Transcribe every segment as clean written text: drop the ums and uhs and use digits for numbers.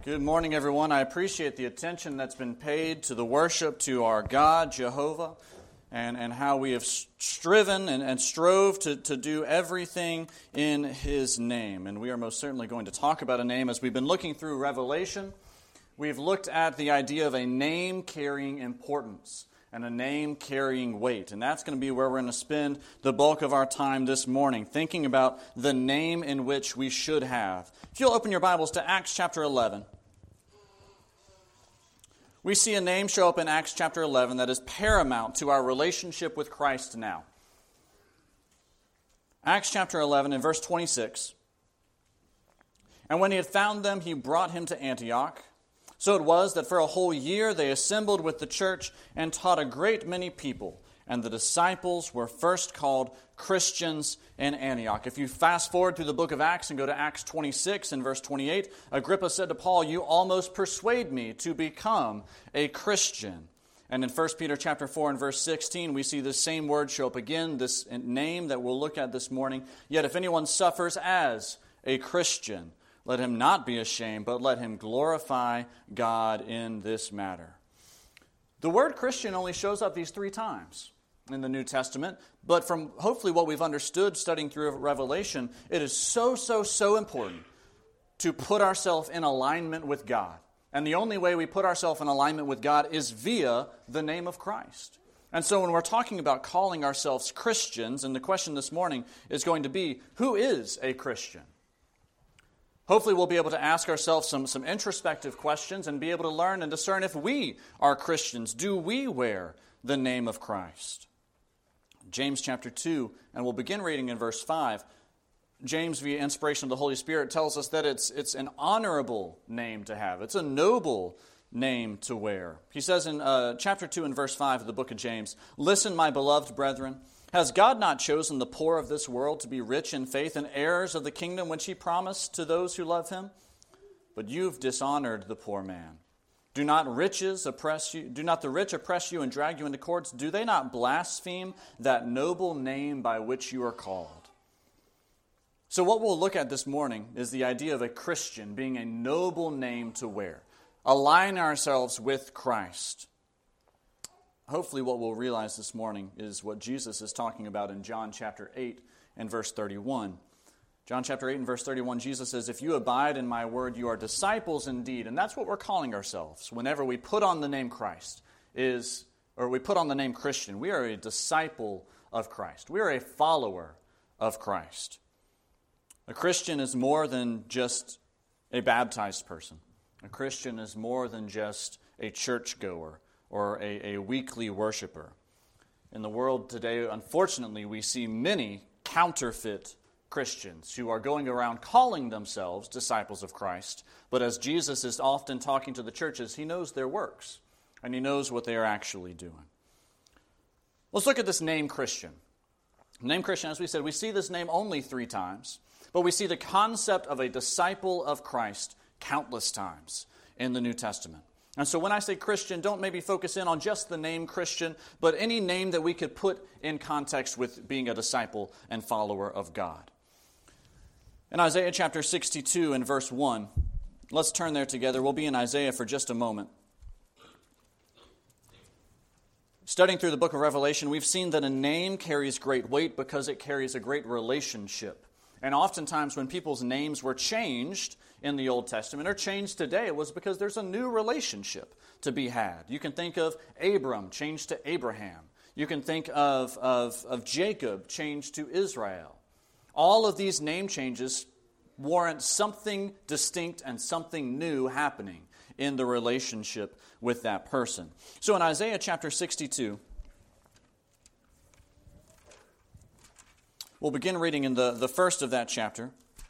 Good morning, everyone. I appreciate the attention that's been paid to the worship to our God, Jehovah, and how we have striven and strove to do everything in His name. And we are most certainly going to talk about a name. As we've been looking through Revelation, we've looked at the idea of a name carrying importance and a name carrying weight. And that's going to be where we're going to spend the bulk of our time this morning, thinking about the name in which we should have. If you'll open your Bibles to Acts chapter 11. We see a name show up in Acts chapter 11 that is paramount to our relationship with Christ now. Acts chapter 11 and verse 26. And when he had found them, he brought him to Antioch. So it was that for a whole year they assembled with the church and taught a great many people. And the disciples were first called Christians in Antioch. If you fast forward through the book of Acts and go to Acts 26 and verse 28, Agrippa said to Paul, "You almost persuade me to become a Christian." And in 1 Peter chapter 4 and verse 16, we see the same word show up again, this name that we'll look at this morning. "Yet if anyone suffers as a Christian, let him not be ashamed, but let him glorify God in this matter." The word Christian only shows up these 3 times in the New Testament, but from hopefully what we've understood studying through Revelation, it is so important to put ourselves in alignment with God. And the only way we put ourselves in alignment with God is via the name of Christ. And so when we're talking about calling ourselves Christians, and the question this morning is going to be, who is a Christian? Hopefully we'll be able to ask ourselves some introspective questions and be able to learn and discern if we are Christians. Do we wear the name of Christ? James chapter 2, and we'll begin reading in verse 5. James, via inspiration of the Holy Spirit, tells us that it's an honorable name to have. It's a noble name to wear. He says in chapter 2 and verse 5 of the book of James, "Listen, my beloved brethren, has God not chosen the poor of this world to be rich in faith and heirs of the kingdom which He promised to those who love Him? But you've dishonored the poor man. Do not the rich oppress you and drag you into courts? Do they not blaspheme that noble name by which you are called?" So what we'll look at this morning is the idea of a Christian being a noble name to wear. Align ourselves with Christ. Hopefully what we'll realize this morning is what Jesus is talking about in John chapter 8 and verse 31. John chapter 8 and verse 31, Jesus says, "If you abide in my word, you are disciples indeed." And that's what we're calling ourselves whenever we put on the name Christ, or we put on the name Christian. We are a disciple of Christ. We are a follower of Christ. A Christian is more than just a baptized person. A Christian is more than just a churchgoer or a weekly worshiper. In the world today, unfortunately, we see many counterfeit Christians who are going around calling themselves disciples of Christ, but as Jesus is often talking to the churches, He knows their works, and He knows what they are actually doing. Let's look at this name Christian. Name Christian, as we said, we see this name only 3 times, but we see the concept of a disciple of Christ countless times in the New Testament. And so when I say Christian, don't maybe focus in on just the name Christian, but any name that we could put in context with being a disciple and follower of God. In Isaiah chapter 62 and verse 1, let's turn there together. We'll be in Isaiah for just a moment. Studying through the book of Revelation, we've seen that a name carries great weight because it carries a great relationship. And oftentimes when people's names were changed in the Old Testament, or changed today, it was because there's a new relationship to be had. You can think of Abram changed to Abraham. You can think of Jacob changed to Israel. All of these name changes warrant something distinct and something new happening in the relationship with that person. So in Isaiah chapter 62, we'll begin reading in the first of that chapter.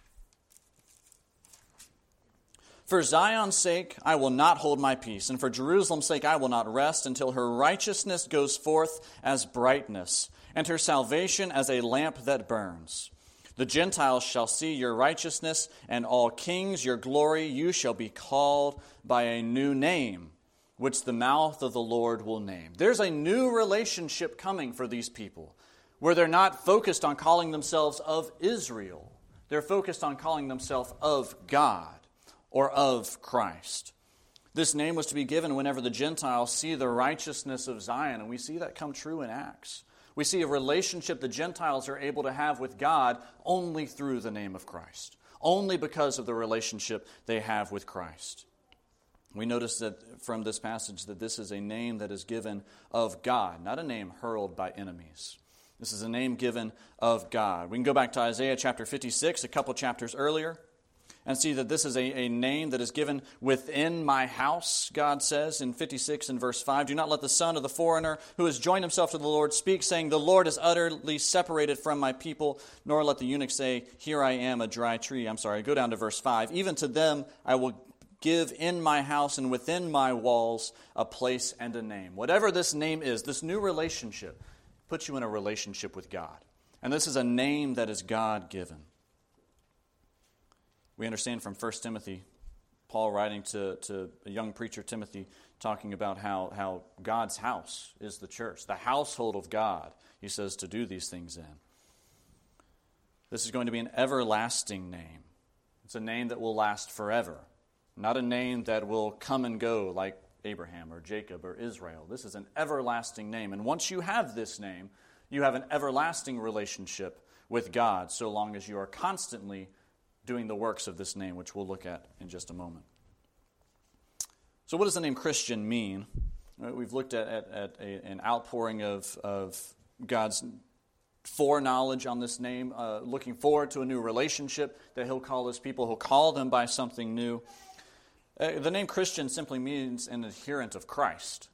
"For Zion's sake I will not hold my peace, and for Jerusalem's sake I will not rest until her righteousness goes forth as brightness, and her salvation as a lamp that burns. The Gentiles shall see your righteousness, and all kings your glory. You shall be called by a new name, which the mouth of the Lord will name." There's a new relationship coming for these people, where they're not focused on calling themselves of Israel. They're focused on calling themselves of God. or of Christ. This name was to be given whenever the Gentiles see the righteousness of Zion, and we see that come true in Acts. We see a relationship the Gentiles are able to have with God only through the name of Christ, only because of the relationship they have with Christ. We notice that from this passage that this is a name that is given of God, not a name hurled by enemies. This is a name given of God. We can go back to Isaiah chapter 56, a couple chapters earlier, and see that this is a name that is given within my house, God says in 56 and verse 5. Do not let the son of the foreigner who has joined himself to the Lord speak, saying, the Lord is utterly separated from my people, nor let the eunuch say, here I am, a dry tree. Go down to verse 5. Even to them I will give in my house and within my walls a place and a name. Whatever this name is, this new relationship puts you in a relationship with God. And this is a name that is God-given. We understand from 1 Timothy, Paul writing to a young preacher, Timothy, talking about how God's house is the church, the household of God, he says, to do these things in. This is going to be an everlasting name. It's a name that will last forever, not a name that will come and go like Abraham or Jacob or Israel. This is an everlasting name. And once you have this name, you have an everlasting relationship with God, so long as you are constantly doing the works of this name, which we'll look at in just a moment. So what does the name Christian mean? We've looked at an outpouring of God's foreknowledge on this name, looking forward to a new relationship that he'll call his people. He'll call them by something new. The name Christian simply means an adherent of Christ.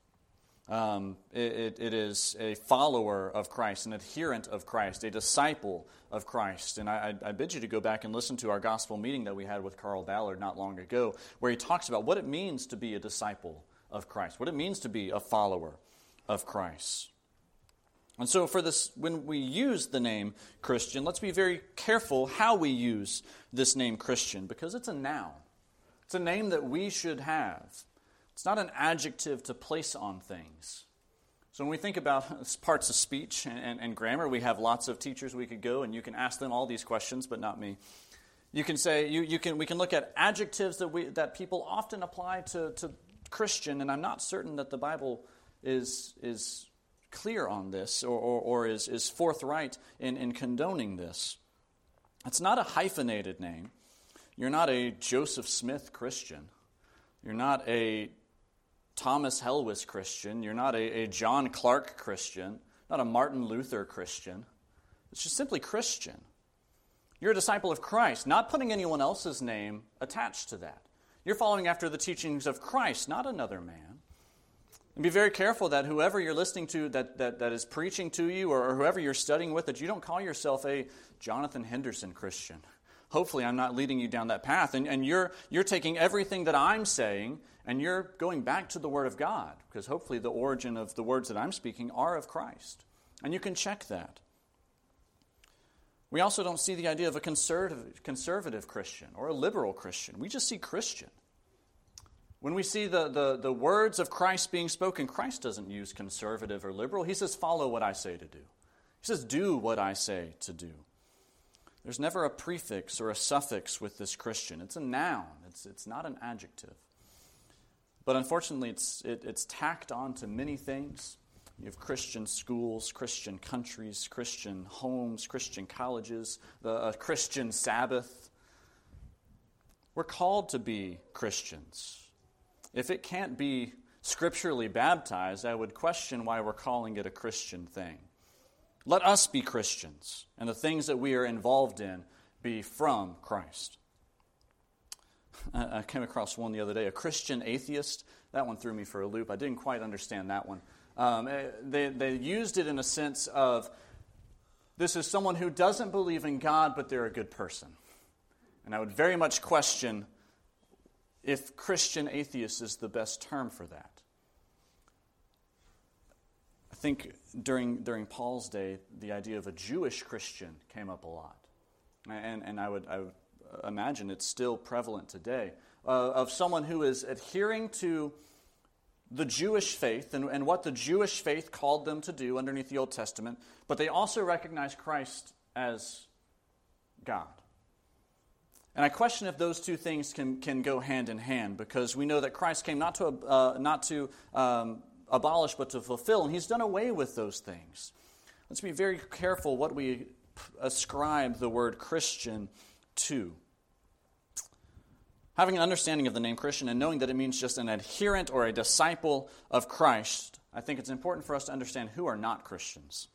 It is a follower of Christ, an adherent of Christ, a disciple of Christ. And I bid you to go back and listen to our gospel meeting that we had with Carl Ballard not long ago, where he talks about what it means to be a disciple of Christ, what it means to be a follower of Christ. And so for this, when we use the name Christian, let's be very careful how we use this name Christian, because it's a noun. It's a name that we should have. It's not an adjective to place on things. So when we think about parts of speech and grammar, we have lots of teachers we could go and you can ask them all these questions, but not me. You can say we can look at adjectives that people often apply to Christian, and I'm not certain that the Bible is clear on this or is forthright in condoning this. It's not a hyphenated name. You're not a Joseph Smith Christian. You're not a Thomas Helwys Christian. You're not a John Clark Christian. Not a Martin Luther Christian. It's just simply Christian. You're a disciple of Christ, not putting anyone else's name attached to that. You're following after the teachings of Christ, not another man. And be very careful that whoever you're listening to that is preaching to you or whoever you're studying with, that you don't call yourself a Jonathan Henderson Christian. Hopefully I'm not leading you down that path. And you're taking everything that I'm saying and you're going back to the Word of God, because hopefully the origin of the words that I'm speaking are of Christ. And you can check that. We also don't see the idea of a conservative Christian or a liberal Christian. We just see Christian. When we see the words of Christ being spoken, Christ doesn't use conservative or liberal. He says, follow what I say to do. He says, do what I say to do. There's never a prefix or a suffix with this Christian. It's a noun. It's not an adjective. But unfortunately, it's tacked on to many things. You have Christian schools, Christian countries, Christian homes, Christian colleges, a Christian Sabbath. We're called to be Christians. If it can't be scripturally baptized, I would question why we're calling it a Christian thing. Let us be Christians, and the things that we are involved in be from Christ. I came across one the other day, a Christian atheist. That one threw me for a loop. I didn't quite understand that one. They used it in a sense of, this is someone who doesn't believe in God, but they're a good person. And I would very much question if Christian atheist is the best term for that. I think during Paul's day, the idea of a Jewish Christian came up a lot. And I would imagine it's still prevalent today, of someone who is adhering to the Jewish faith and what the Jewish faith called them to do underneath the Old Testament, but they also recognize Christ as God. And I question if those two things can go hand in hand, because we know that Christ came not to abolish, but to fulfill, and he's done away with those things. Let's be very careful what we ascribe the word Christian to. Having an understanding of the name Christian and knowing that it means just an adherent or a disciple of Christ, I think it's important for us to understand who are not Christians.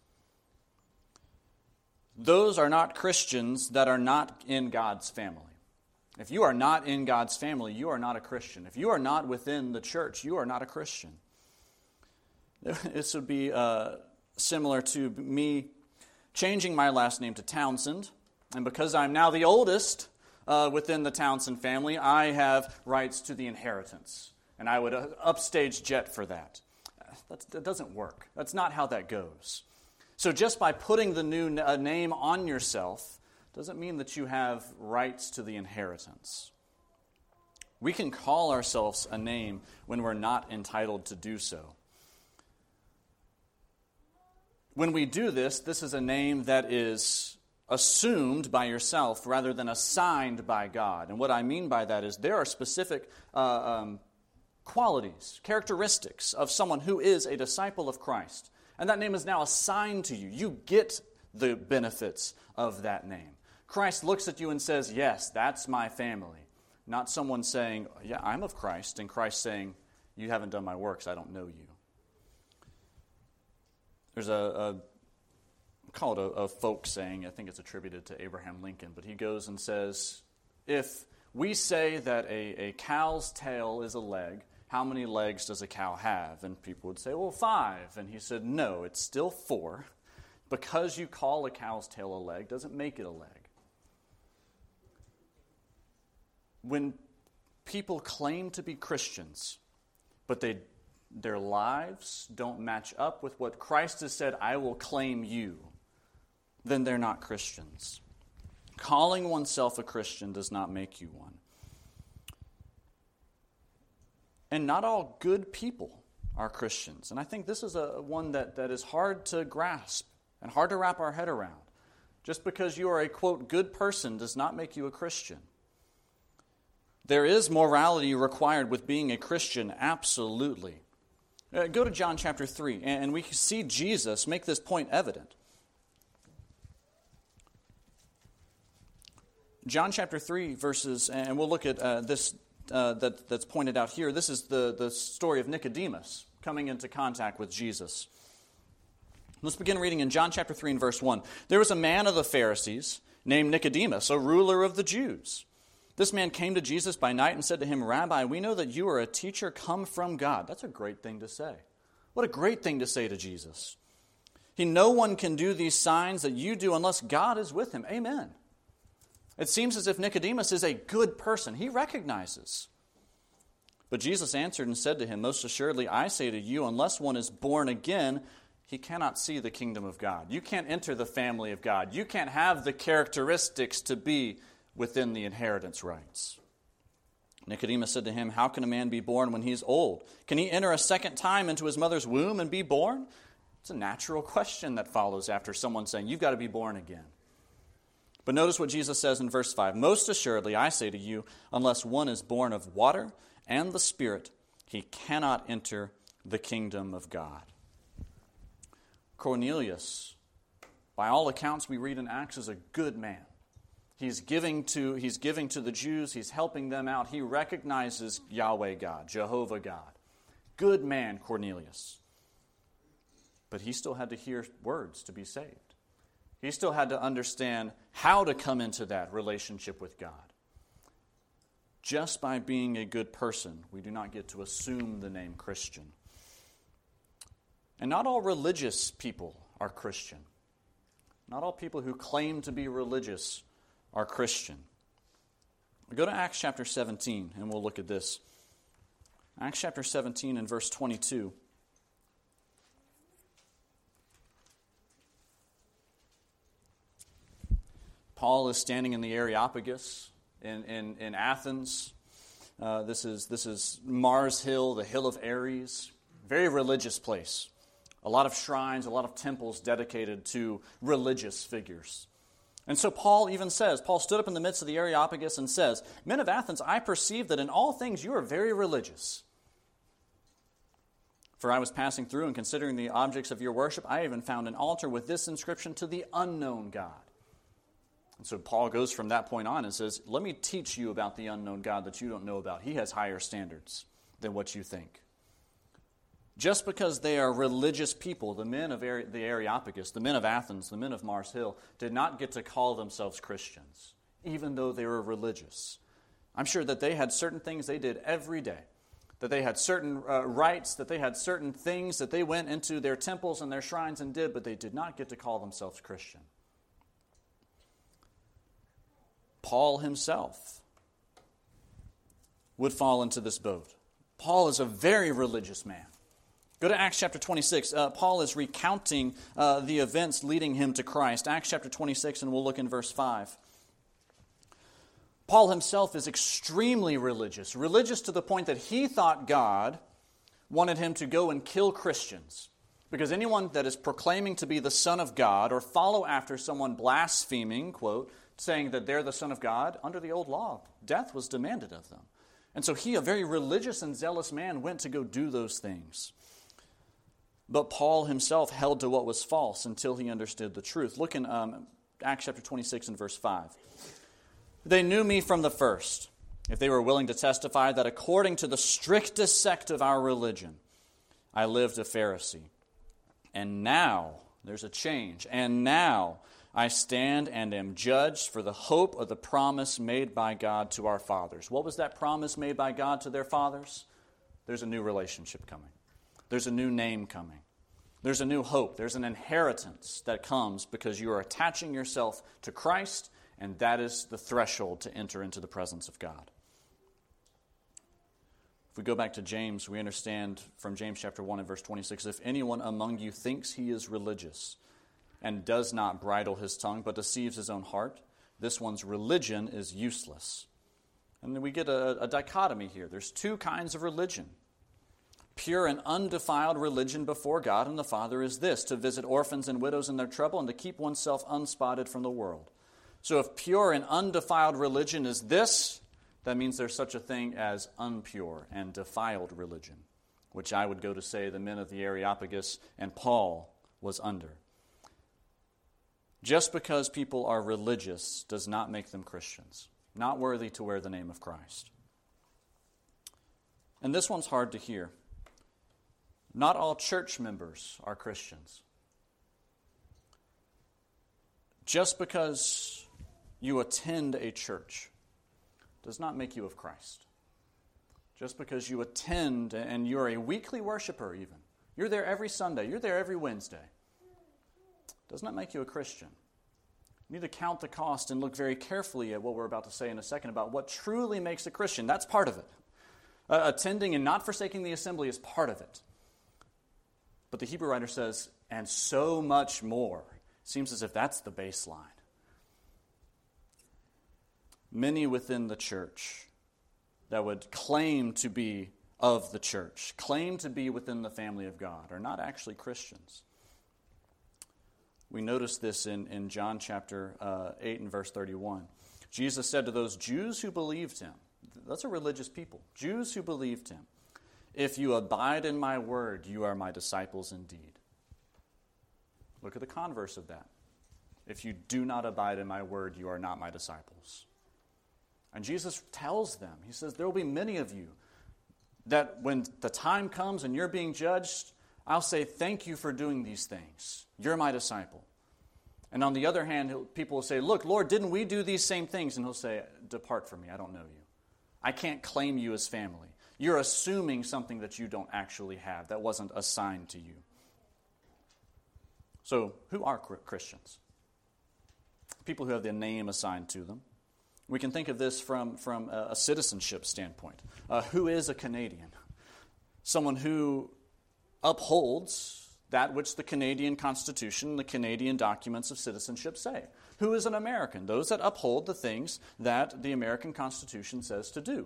Those are not Christians that are not in God's family. If you are not in God's family, you are not a Christian. If you are not within the church, you are not a Christian. This would be similar to me changing my last name to Townsend, and because I'm now the oldest within the Townsend family, I have rights to the inheritance, and I would upstage jet for that. That doesn't work. That's not how that goes. So just by putting the new name on yourself doesn't mean that you have rights to the inheritance. We can call ourselves a name when we're not entitled to do so. When we do this, this is a name that is assumed by yourself rather than assigned by God. And what I mean by that is there are specific qualities, characteristics of someone who is a disciple of Christ. And that name is now assigned to you. You get the benefits of that name. Christ looks at you and says, yes, that's my family. Not someone saying, yeah, I'm of Christ, and Christ saying, you haven't done my works, I don't know you. There's call it a folk saying, I think it's attributed to Abraham Lincoln, but he goes and says, if we say that a cow's tail is a leg, how many legs does a cow have? And people would say, well, 5. And he said, no, it's still 4. Because you call a cow's tail a leg doesn't make it a leg. When people claim to be Christians, but their lives don't match up with what Christ has said, I will claim you, then they're not Christians. Calling oneself a Christian does not make you one. And not all good people are Christians. And I think this is one that is hard to grasp and hard to wrap our head around. Just because you are a, quote, good person does not make you a Christian. There is morality required with being a Christian, absolutely. Go to John chapter 3, and we see Jesus make this point evident. John chapter 3, verses, and we'll look at this that's pointed out here. This is the story of Nicodemus coming into contact with Jesus. Let's begin reading in John chapter 3 and verse 1. There was a man of the Pharisees named Nicodemus, a ruler of the Jews. This man came to Jesus by night and said to him, Rabbi, we know that you are a teacher come from God. That's a great thing to say. What a great thing to say to Jesus. No one can do these signs that you do unless God is with him. Amen. It seems as if Nicodemus is a good person. He recognizes. But Jesus answered and said to him, most assuredly, I say to you, unless one is born again, he cannot see the kingdom of God. You can't enter the family of God. You can't have the characteristics to be within the inheritance rights. Nicodemus said to him, how can a man be born when he is old? Can he enter a second time into his mother's womb and be born? It's a natural question that follows after someone saying, you've got to be born again. But notice what Jesus says in verse 5. Most assuredly, I say to you, unless one is born of water and the Spirit, he cannot enter the kingdom of God. Cornelius, by all accounts we read in Acts, is a good man. He's giving to the Jews. He's helping them out. He recognizes Yahweh God, Jehovah God. Good man, Cornelius. But he still had to hear words to be saved. He still had to understand how to come into that relationship with God. Just by being a good person, we do not get to assume the name Christian. And not all religious people are Christian. Not all people who claim to be religious are Christian. We go to Acts chapter 17, and we'll look at this. Acts chapter 17 and verse 22. Paul is standing in the Areopagus in Athens. This is Mars Hill, the Hill of Ares. Very religious place. A lot of shrines, a lot of temples dedicated to religious figures. And so Paul even says, Paul stood up in the midst of the Areopagus and says, "Men of Athens, I perceive that in all things you are very religious. For I was passing through and considering the objects of your worship, I even found an altar with this inscription, to the unknown God." And so Paul goes from that point on and says, let me teach you about the unknown God that you don't know about. He has higher standards than what you think. Just because they are religious people, the men of the Areopagus, the men of Athens, the men of Mars Hill, did not get to call themselves Christians, even though they were religious. I'm sure that they had certain things they did every day, that they had certain rites, that they had certain things that they went into their temples and their shrines and did, but they did not get to call themselves Christian. Paul himself would fall into this boat. Paul is a very religious man. Go to Acts chapter 26. Paul is recounting the events leading him to Christ. Acts chapter 26, and we'll look in verse 5. Paul himself is extremely religious. Religious to the point that he thought God wanted him to go and kill Christians. Because anyone that is proclaiming to be the Son of God or follow after someone blaspheming, quote, saying that they're the Son of God, under the old law, death was demanded of them. And so he, a very religious and zealous man, went to go do those things. But Paul himself held to what was false until he understood the truth. Look in Acts chapter 26 and verse 5. "They knew me from the first, if they were willing to testify that according to the strictest sect of our religion, I lived a Pharisee. And now," there's a change, "and now I stand and am judged for the hope of the promise made by God to our fathers." What was that promise made by God to their fathers? There's a new relationship coming. There's a new name coming. There's a new hope. There's an inheritance that comes because you are attaching yourself to Christ, and that is the threshold to enter into the presence of God. If we go back to James, we understand from James chapter 1 and verse 26, "If anyone among you thinks he is religious and does not bridle his tongue but deceives his own heart, this one's religion is useless." And then we get a dichotomy here. There's two kinds of religion. Pure and undefiled religion before God and the Father is this: to visit orphans and widows in their trouble and to keep oneself unspotted from the world. So if pure and undefiled religion is this, that means there's such a thing as unpure and defiled religion, which I would go to say the men of the Areopagus and Paul was under. Just because people are religious does not make them Christians, not worthy to wear the name of Christ. And this one's hard to hear. Not all church members are Christians. Just because you attend a church does not make you of Christ. Just because you attend and you're a weekly worshiper even, you're there every Sunday, you're there every Wednesday, does not make you a Christian. You need to count the cost and look very carefully at what we're about to say in a second about what truly makes a Christian. That's part of it. Attending and not forsaking the assembly is part of it. But the Hebrew writer says, and so much more. Seems as if that's the baseline. Many within the church that would claim to be of the church, claim to be within the family of God, are not actually Christians. We notice this in John chapter 8 and verse 31. Jesus said to those Jews who believed him, that's a religious people, Jews who believed him, "If you abide in my word, you are my disciples indeed." Look at the converse of that. "If you do not abide in my word, you are not my disciples." And Jesus tells them, he says, there will be many of you that when the time comes and you're being judged, I'll say, thank you for doing these things. You're my disciple. And on the other hand, people will say, look, Lord, didn't we do these same things? And he'll say, depart from me, I don't know you. I can't claim you as family. You're assuming something that you don't actually have, that wasn't assigned to you. So, who are Christians? People who have their name assigned to them. We can think of this from a citizenship standpoint. Who is a Canadian? Someone who upholds that which the Canadian Constitution, the Canadian documents of citizenship say. Who is an American? Those that uphold the things that the American Constitution says to do.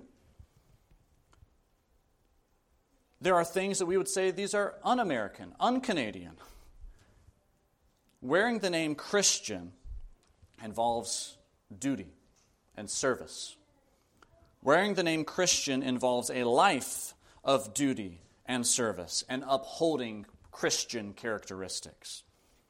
There are things that we would say these are un-American, un-Canadian. Wearing the name Christian involves duty and service. Wearing the name Christian involves a life of duty and service and upholding Christian characteristics.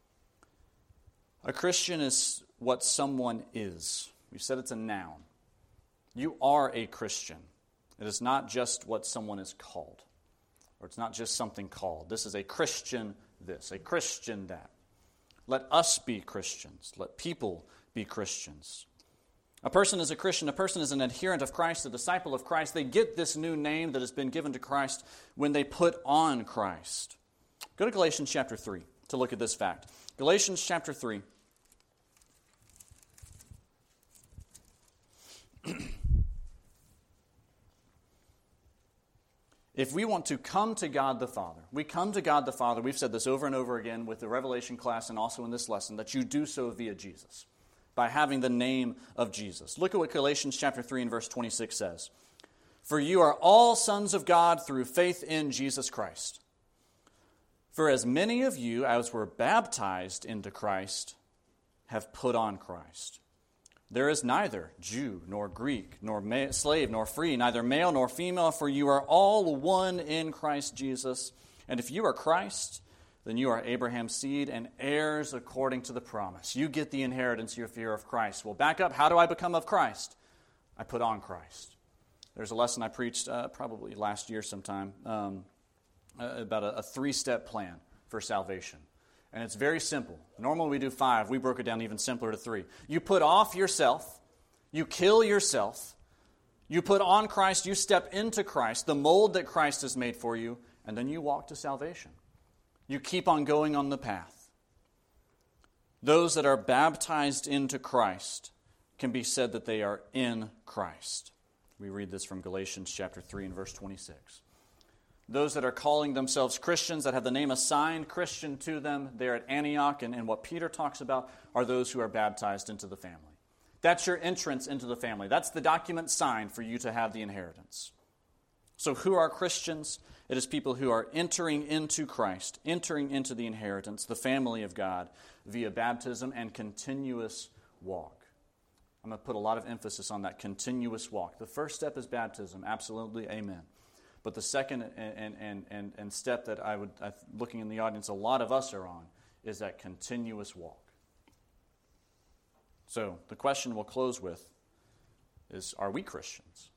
A Christian is what someone is. We said it's a noun. You are a Christian. It is not just what someone is called, or it's not just something called. This is a Christian this, a Christian that. Let us be Christians. Let people be Christians. A person is a Christian. A person is an adherent of Christ, a disciple of Christ. They get this new name that has been given to Christ when they put on Christ. Go to Galatians chapter 3 to look at this fact. Galatians chapter 3. If we want to come to God the Father, we come to God the Father, we've said this over and over again with the Revelation class and also in this lesson, that you do so via Jesus, by having the name of Jesus. Look at what Galatians chapter 3 and verse 26 says. For you are all sons of God through faith in Jesus Christ. For as many of you as were baptized into Christ have put on Christ. There is neither Jew nor Greek, nor slave nor free, neither male nor female, for you are all one in Christ Jesus. And if you are Christ, then you are Abraham's seed and heirs according to the promise. You get the inheritance if you're of Christ. Well, back up. How do I become of Christ? I put on Christ. There's a lesson I preached probably last year sometime about a three-step plan for salvation. And it's very simple. Normally we do 5. We broke it down even simpler to 3. You put off yourself. You kill yourself. You put on Christ. You step into Christ, the mold that Christ has made for you, and then you walk to salvation. You keep on going on the path. Those that are baptized into Christ can be said that they are in Christ. We read this from Galatians chapter 3 and verse 26. Those that are calling themselves Christians, that have the name assigned Christian to them there at Antioch, and what Peter talks about, are those who are baptized into the family. That's your entrance into the family. That's the document signed for you to have the inheritance. So who are Christians? It is people who are entering into Christ, entering into the inheritance, the family of God, via baptism and continuous walk. I'm going to put a lot of emphasis on that continuous walk. The first step is baptism, absolutely, amen. But the second and step that looking in the audience, a lot of us are on, is that continuous walk. So the question we'll close with is, are we Christians?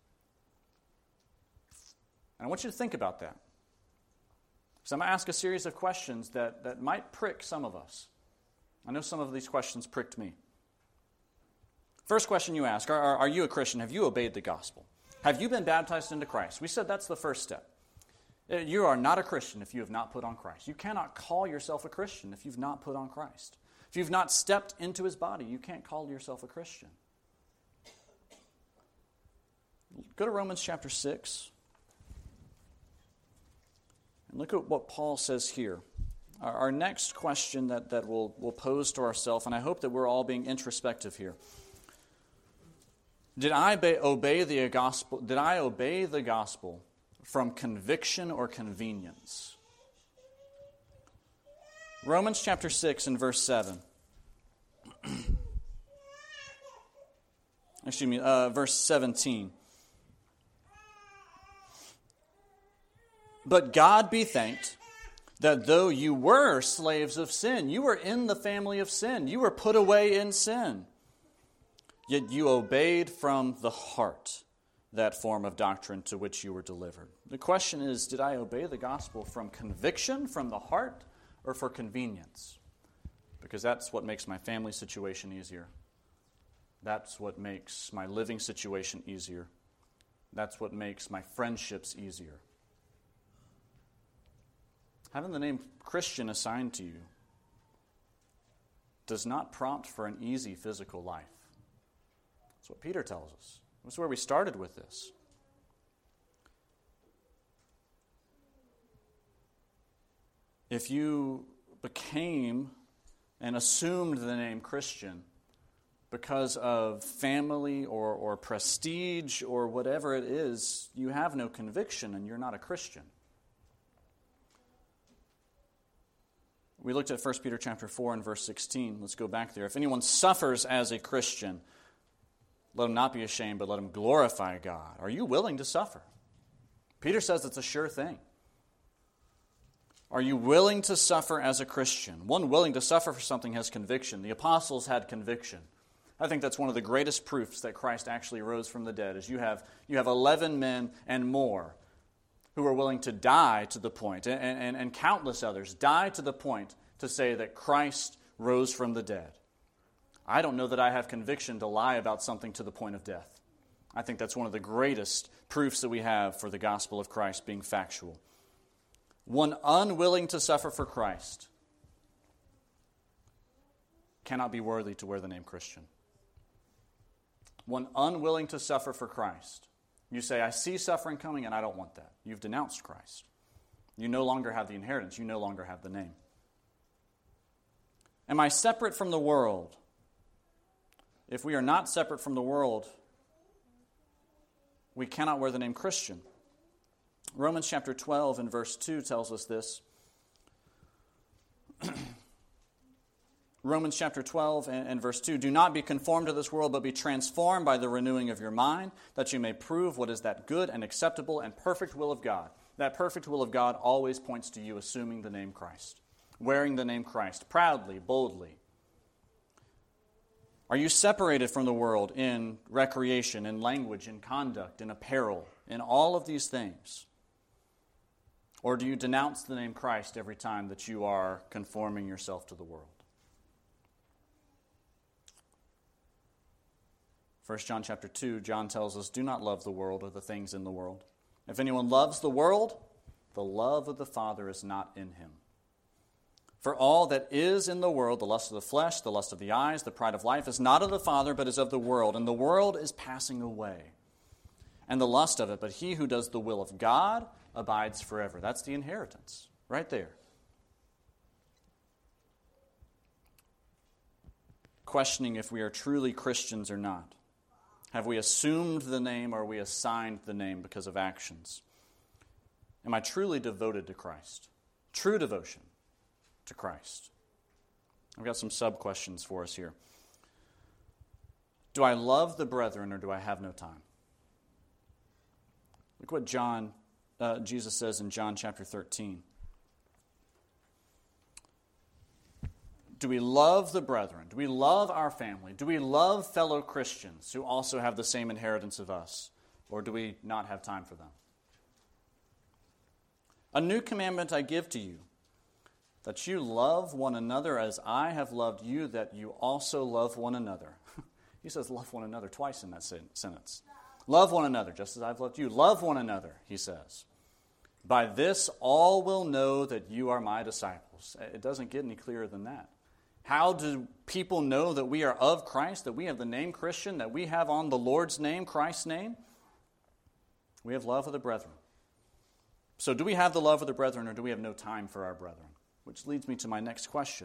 And I want you to think about that. So I'm going to ask a series of questions that might prick some of us. I know some of these questions pricked me. First question you ask, are you a Christian? Have you obeyed the gospel? Have you been baptized into Christ? We said that's the first step. You are not a Christian if you have not put on Christ. You cannot call yourself a Christian if you've not put on Christ. If you've not stepped into his body, you can't call yourself a Christian. Go to Romans chapter 6. And look at what Paul says here. Our next question that we'll pose to ourselves, and I hope that we're all being introspective here. Did I obey the gospel? Did I obey the gospel from conviction or convenience? Romans chapter 6 and verse 7. Verse 17. But God be thanked that though you were slaves of sin, you were in the family of sin, you were put away in sin, yet you obeyed from the heart that form of doctrine to which you were delivered. The question is, did I obey the gospel from conviction, from the heart, or for convenience? Because that's what makes my family situation easier. That's what makes my living situation easier. That's what makes my friendships easier. Having the name Christian assigned to you does not prompt for an easy physical life. That's what Peter tells us. That's where we started with this. If you became and assumed the name Christian because of family or prestige or whatever it is, you have no conviction and you're not a Christian. We looked at 1 Peter chapter 4 and verse 16. Let's go back there. If anyone suffers as a Christian, let him not be ashamed, but let him glorify God. Are you willing to suffer? Peter says it's a sure thing. Are you willing to suffer as a Christian? One willing to suffer for something has conviction. The apostles had conviction. I think that's one of the greatest proofs that Christ actually rose from the dead, is you have 11 men and more who are willing to die to the point, and countless others die to the point to say that Christ rose from the dead. I don't know that I have conviction to lie about something to the point of death. I think that's one of the greatest proofs that we have for the gospel of Christ being factual. One unwilling to suffer for Christ cannot be worthy to wear the name Christian. One unwilling to suffer for Christ. You say, I see suffering coming and I don't want that. You've denounced Christ. You no longer have the inheritance. You no longer have the name. Am I separate from the world? If we are not separate from the world, we cannot wear the name Christian. Romans chapter 12 and verse 2 tells us this. Romans chapter 12 and verse 2, do not be conformed to this world, but be transformed by the renewing of your mind, that you may prove what is that good and acceptable and perfect will of God. That perfect will of God always points to you assuming the name Christ, wearing the name Christ, proudly, boldly. Are you separated from the world in recreation, in language, in conduct, in apparel, in all of these things? Or do you denounce the name Christ every time that you are conforming yourself to the world? 1 John chapter 2, John tells us, do not love the world or the things in the world. If anyone loves the world, the love of the Father is not in him. For all that is in the world, the lust of the flesh, the lust of the eyes, the pride of life, is not of the Father, but is of the world. And the world is passing away, and the lust of it. But he who does the will of God abides forever. That's the inheritance, right there. Questioning if we are truly Christians or not. Have we assumed the name, or are we assigned the name because of actions? Am I truly devoted to Christ? True devotion to Christ. I've got some sub-questions for us here. Do I love the brethren, or do I have no time? Look what Jesus says in John chapter 13. Do we love the brethren? Do we love our family? Do we love fellow Christians who also have the same inheritance of us? Or do we not have time for them? A new commandment I give to you, that you love one another as I have loved you, that you also love one another. He says love one another twice in that sentence. Love one another just as I've loved you. Love one another, he says. By this all will know that you are my disciples. It doesn't get any clearer than that. How do people know that we are of Christ, that we have the name Christian, that we have on the Lord's name, Christ's name? We have love of the brethren. So do we have the love of the brethren, or do we have no time for our brethren? Which leads me to my next question.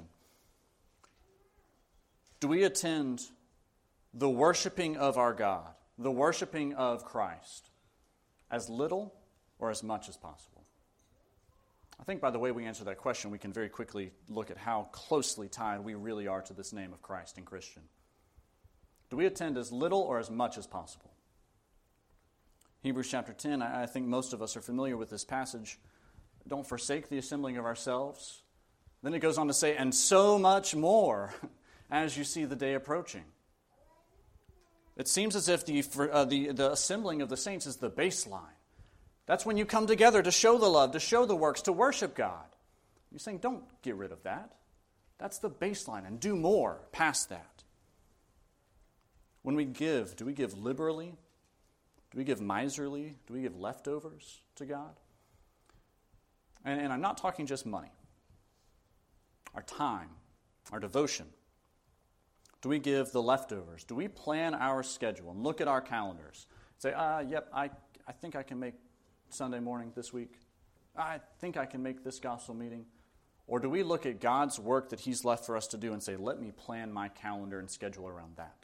Do we attend the worshiping of our God, the worshiping of Christ, as little or as much as possible? I think by the way we answer that question, we can very quickly look at how closely tied we really are to this name of Christ and Christian. Do we attend as little or as much as possible? Hebrews chapter 10, I think most of us are familiar with this passage. Don't forsake the assembling of ourselves. Then it goes on to say, and so much more as you see the day approaching. It seems as if the assembling of the saints is the baseline. That's when you come together to show the love, to show the works, to worship God. You're saying, don't get rid of that. That's the baseline, and do more past that. When we give, do we give liberally? Do we give miserly? Do we give leftovers to God? And I'm not talking just money. Our time, our devotion. Do we give the leftovers? Do we plan our schedule and look at our calendars? Say, yep, I think I can make Sunday morning this week. I think I can make this gospel meeting. Or do we look at God's work that He's left for us to do and say, let me plan my calendar and schedule around that?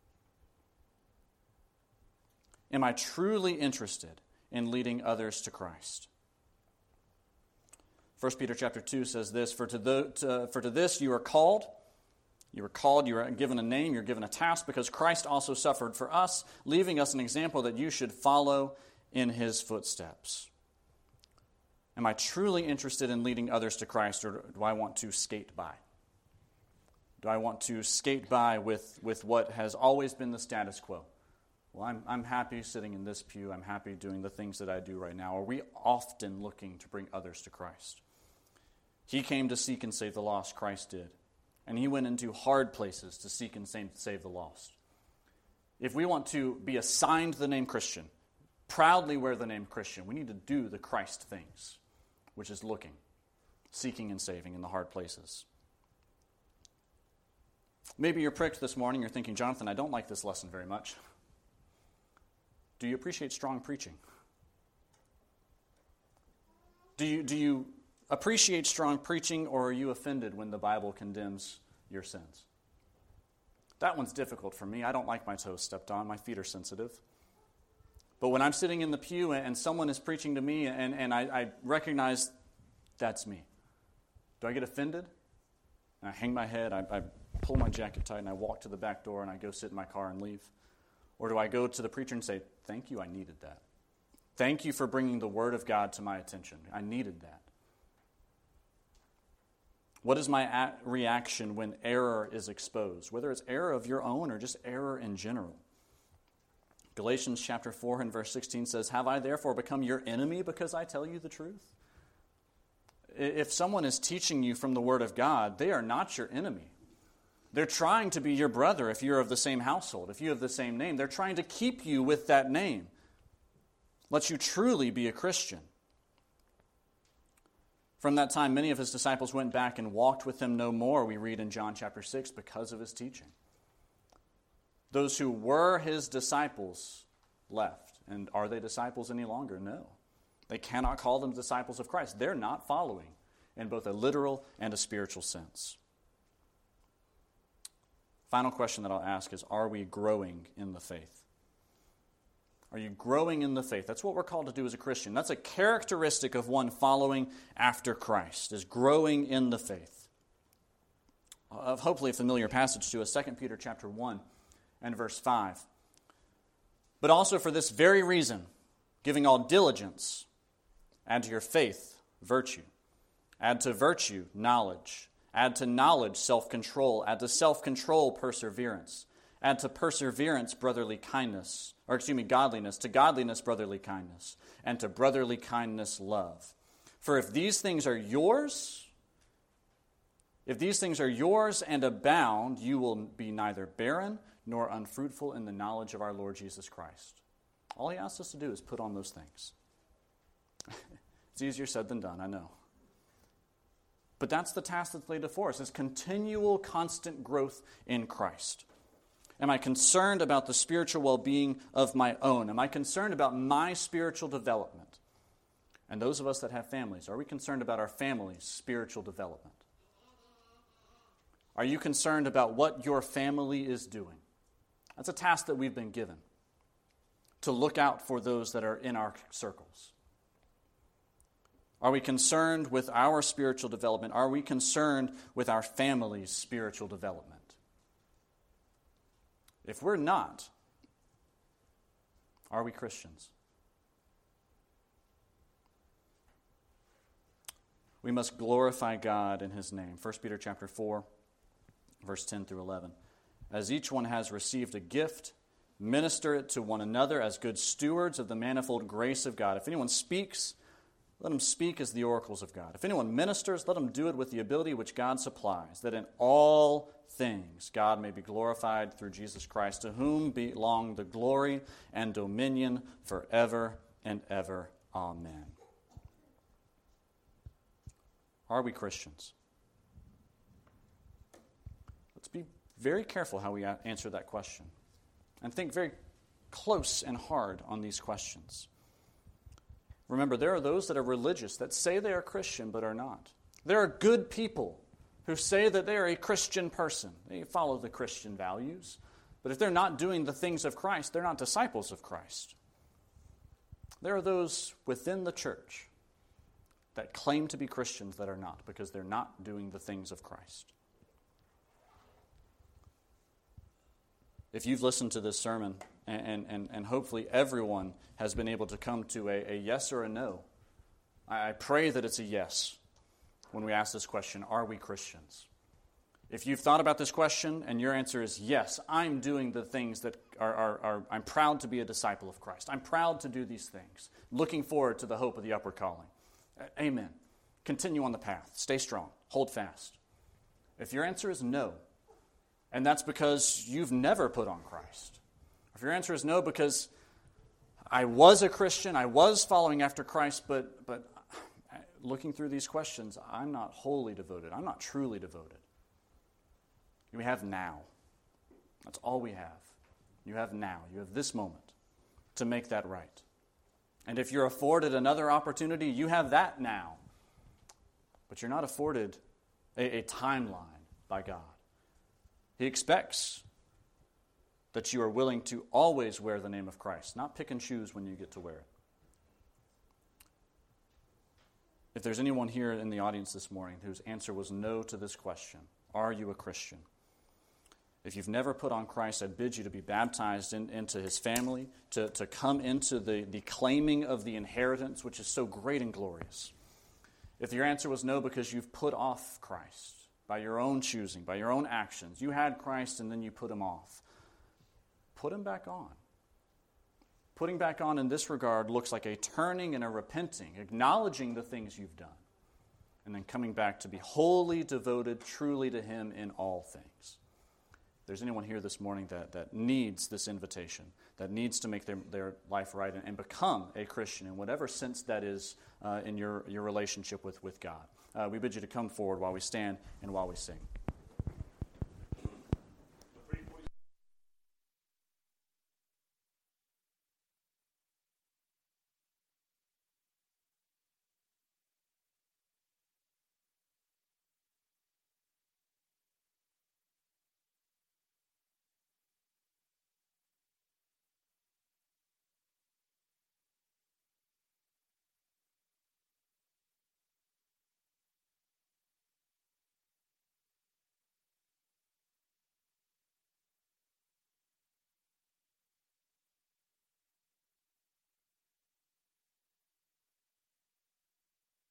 Am I truly interested in leading others to Christ? 1 Peter chapter 2 says this, For to this you are called. You are given a name, you're given a task, because Christ also suffered for us, leaving us an example that you should follow in his footsteps. Am I truly interested in leading others to Christ, or do I want to skate by? Do I want to skate by with what has always been the status quo? Well, I'm happy sitting in this pew. I'm happy doing the things that I do right now. Are we often looking to bring others to Christ? He came to seek and save the lost, Christ did. And he went into hard places to seek and save the lost. If we want to be assigned the name Christian, proudly wear the name Christian, we need to do the Christ things, which is looking, seeking and saving in the hard places. Maybe you're pricked this morning, you're thinking, Jonathan, I don't like this lesson very much. Do you appreciate strong preaching? Do you appreciate strong preaching, or are you offended when the Bible condemns your sins? That one's difficult for me. I don't like my toes stepped on. My feet are sensitive. But when I'm sitting in the pew and someone is preaching to me and I recognize that's me, do I get offended? And I hang my head, I pull my jacket tight, and I walk to the back door and I go sit in my car and leave? Or do I go to the preacher and say, thank you, I needed that. Thank you for bringing the Word of God to my attention. I needed that. What is my reaction when error is exposed, whether it's error of your own or just error in general? Galatians chapter 4 and verse 16 says, Have I therefore become your enemy because I tell you the truth? If someone is teaching you from the Word of God, they are not your enemy. They're trying to be your brother if you're of the same household, if you have the same name. They're trying to keep you with that name. Let you truly be a Christian. From that time, many of his disciples went back and walked with him no more, we read in John chapter 6, because of his teaching. Those who were his disciples left. And are they disciples any longer? No. They cannot call them disciples of Christ. They're not following in both a literal and a spiritual sense. Final question that I'll ask is, are we growing in the faith? Are you growing in the faith? That's what we're called to do as a Christian. That's a characteristic of one following after Christ, is growing in the faith. Of hopefully a familiar passage to us, 2 Peter chapter 1 and verse 5. But also for this very reason, giving all diligence, add to your faith virtue, add to virtue knowledge, add to knowledge self-control, add to self-control perseverance, add to perseverance godliness, to godliness brotherly kindness, and to brotherly kindness love. For if these things are yours and abound, you will be neither barren nor unfruitful in the knowledge of our Lord Jesus Christ. All he asks us to do is put on those things. It's easier said than done, I know. But that's the task that's laid before us, is continual, constant growth in Christ. Am I concerned about the spiritual well-being of my own? Am I concerned about my spiritual development? And those of us that have families, are we concerned about our family's spiritual development? Are you concerned about what your family is doing? That's a task that we've been given, to look out for those that are in our circles. Are we concerned with our spiritual development? Are we concerned with our family's spiritual development? If we're not, are we Christians? We must glorify God in his name. 1 Peter chapter 4, verse 10 through 11. As each one has received a gift, minister it to one another as good stewards of the manifold grace of God. If anyone speaks, let him speak as the oracles of God. If anyone ministers, let him do it with the ability which God supplies, that in all things God may be glorified through Jesus Christ, to whom belong the glory and dominion forever and ever. Amen. Are we Christians? Let's be very careful how we answer that question, and think very close and hard on these questions. Remember, there are those that are religious, that say they are Christian but are not. There are good people who say that they are a Christian person. They follow the Christian values. But if they're not doing the things of Christ, they're not disciples of Christ. There are those within the church that claim to be Christians that are not, because they're not doing the things of Christ. If you've listened to this sermon, and hopefully everyone has been able to come to a yes or a no, I pray that it's a yes when we ask this question, are we Christians? If you've thought about this question and your answer is yes, I'm doing the things that I'm proud to be a disciple of Christ. I'm proud to do these things, looking forward to the hope of the upward calling. Amen. Continue on the path. Stay strong. Hold fast. If your answer is no, and that's because you've never put on Christ. If your answer is no because I was a Christian, I was following after Christ, but looking through these questions, I'm not wholly devoted. I'm not truly devoted. We have now. That's all we have. You have now. You have this moment to make that right. And if you're afforded another opportunity, you have that now. But you're not afforded a timeline by God. He expects that you are willing to always wear the name of Christ, not pick and choose when you get to wear it. If there's anyone here in the audience this morning whose answer was no to this question, are you a Christian? If you've never put on Christ, I bid you to be baptized into his family, to come into the claiming of the inheritance, which is so great and glorious. If your answer was no because you've put off Christ by your own choosing, by your own actions, you had Christ and then you put him off, put him back on. Putting back on in this regard looks like a turning and a repenting, acknowledging the things you've done, and then coming back to be wholly devoted truly to him in all things. If there's anyone here this morning that needs this invitation, that needs to make their life right and become a Christian in whatever sense that is in your relationship with God, we bid you to come forward while we stand and while we sing.